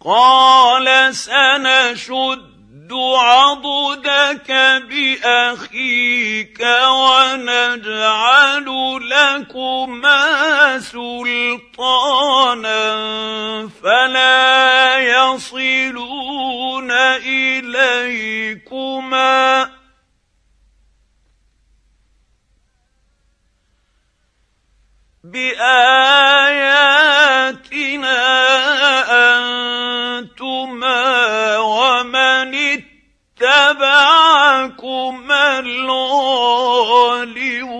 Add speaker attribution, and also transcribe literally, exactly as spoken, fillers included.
Speaker 1: قال سنشد عضدك بأخيك ونجعل لكما سلطانا فلا يصلون إليكما بآياتنا أنتما ومن اتبعكما الغالبون.